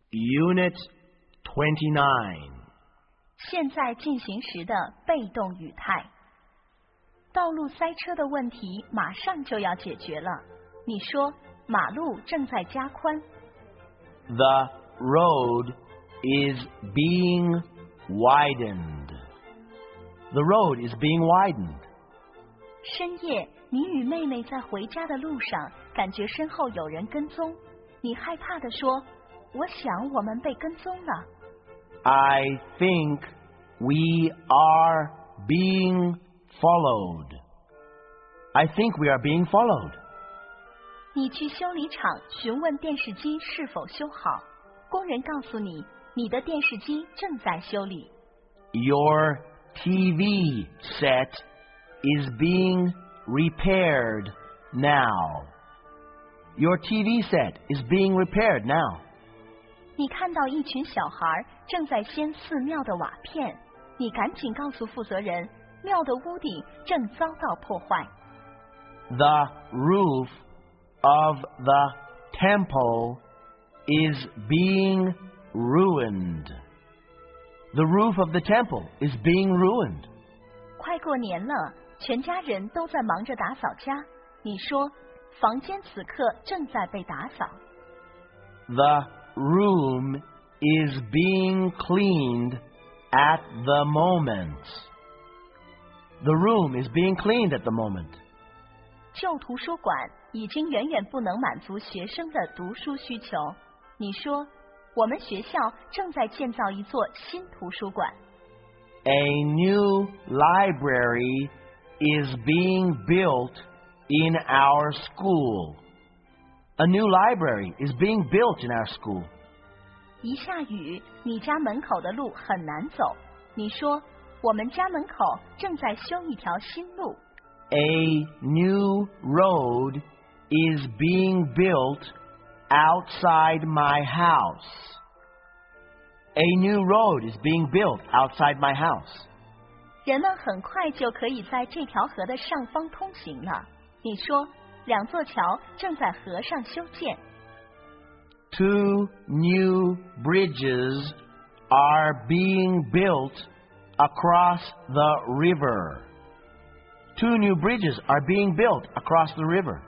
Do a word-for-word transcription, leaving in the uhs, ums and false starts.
Unit twenty-nine. 现在进行时的被动语态。道路塞车的问题马上就要解决了。你说马路正在加宽。 The road is being widened. The road is being widened. 深夜，你与妹妹在回家的路上，感觉身后有人跟踪，你害怕地说：“我想我们被跟踪了。” I think we are being followed. I think we are being followed. 你去修理厂询问电视机是否修好，工人告诉你，你的电视机正在修理。 Your T V set is being repaired now. Your T V set is being repaired now. 你看到一群小孩正在掀寺庙的瓦片，你赶紧告诉负责人，庙的屋顶正遭到破坏。 The roof of the temple is being ruined. The roof of the temple is being ruined. 快过年了，全家人都在忙着打扫家。你说，房间此刻正在被打扫。 The room is being cleaned at the moment. The room is being cleaned at the moment. 旧图书馆已经远远不能满足学生的读书需求。你说，我们学校正在建造一座新图书馆。 A new library is being built in our school. A new library is being built in our school. 一下雨，你家门口的路很难走。你说，我们家门口正在修一条新路。 A new road is being built outside my house. A new road is being built outside my house. 人们很快就可以在这条河的上方通行了。你说，两座桥正在河上修建。 Two new bridges are being built across the river. Two new bridges are being built across the river.